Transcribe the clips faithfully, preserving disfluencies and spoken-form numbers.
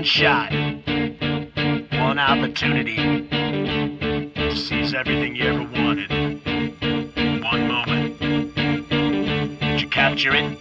shot, one opportunity to seize everything you ever wanted. One moment. Did you capture it,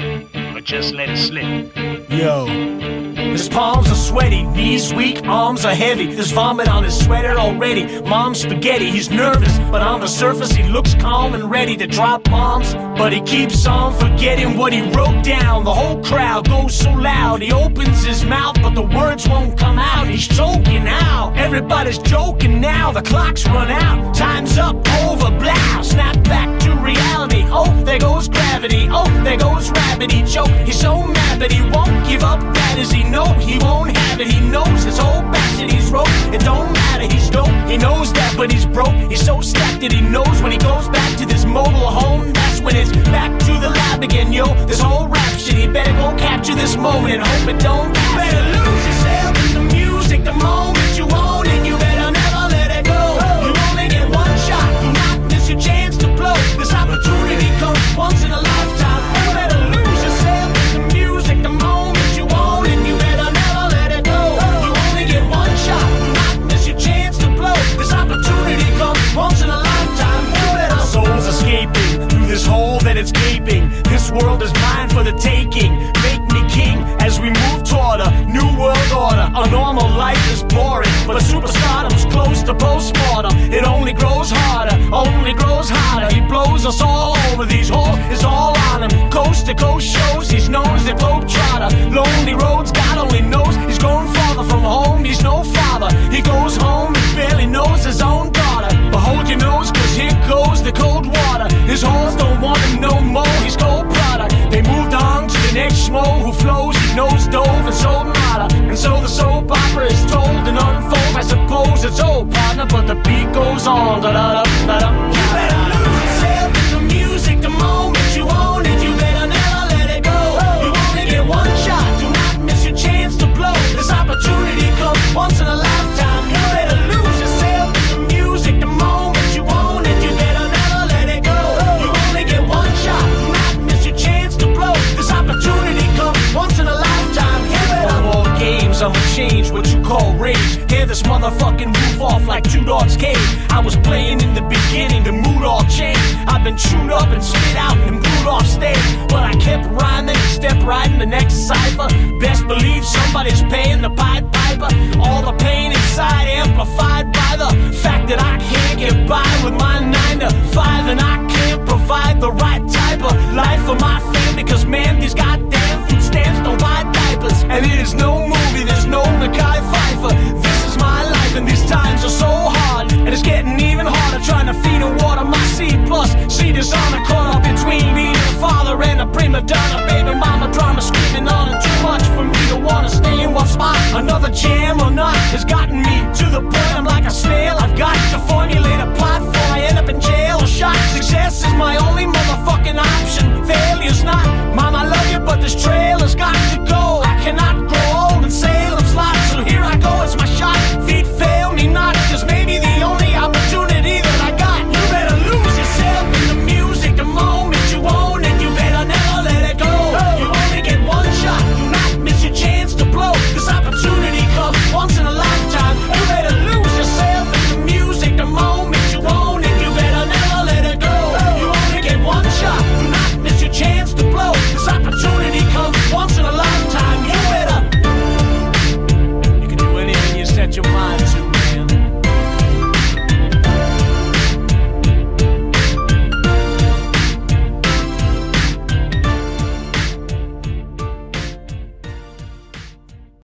or just let it slip? Yo. His palms are sweaty, knees weak, arms are heavy. There's vomit on his sweater already. Mom's spaghetti, he's nervous, but on the surface he looks calm and ready to drop bombs. But he keeps on forgetting what he wrote down. The whole crowd goes so loud, he opens his mouth, but the words won't come out. He's choking now, everybody's joking now. The clock's run out, time's up, over, blow. Snap back to reality, oh, there goes gravity. Oh, there goes rabbit, he choke. He's so mad, but he won't give up. That is, he know he won't have it. He knows his whole batch that he's wrote. It don't matter, he's dope. He knows that, but he's broke. He's so stacked that he knows when he goes back to this mobile home, that's when it's back to the lab again. Yo, this whole rap shit, he better go capture this moment and hope it don't pass. You better lose yourself in the music the moment you own it. You better never let it go. You only get one shot, do not miss your chance to blow. This opportunity comes once in a lifetime. You better lose yourself in the music the moment you own it. You better never let it go. You only get one shot, do not miss your chance to blow. This opportunity comes once in a lifetime. You better. Our soul's escaping through this hole that it's gaping. This world is mine for the taking. Make me king as we move toward a new world order. A normal life is boring, but superstardom's close to postmortem. It only grows harder, only grows hotter. He blows us all over, these holes is all on him. Coast to coast shows, he's known as the globetrotter. Lonely roads, God only knows he's grown farther from home. He's no father, he goes home, he barely knows his own daughter. But hold your nose, cause here goes the cold water. His hoes don't want him no more, he's cold product. They moved on to the next schmo who flows, he knows dove and sold nada. And so the soap opera is told and unfolds. I suppose it's old, partner, but the beat goes on. Da da da da da. You better lose yourself in the music the moment you own it. You better never let it go. You only get one shot, do not miss your chance to blow. This opportunity comes once in a lifetime. You better lose yourself in the music the moment you own it. You better never let it go. You only get one shot, do not miss your chance to blow. This opportunity comes once in a lifetime. You better. No more games, I'ma change what you call rage. Tear this motherfucking roof off like Two Dogs Cage. I was playing in the beginning, the mood all changed. I've been chewed up and spit out and booed off stage, but I kept rhyming and stepped right in the next cipher. Best believe somebody's paying the Pied Piper. All the pain inside amplified by the fact that I can't get by with my nine to five, and I can't provide the right type of life for my family. Cause man, these goddamn food stamps don't buy diapers, and it is no movie, there's no Mackay Pfeiffer. This is my life and these times are so hard, and it's getting even harder trying to feed and water my seed. Plus, see dishonor caught up between me and the father and a prima donna. Baby mama drama screaming on, and too much for me to wanna stay in one spot. Another jam or not has gotten me to the point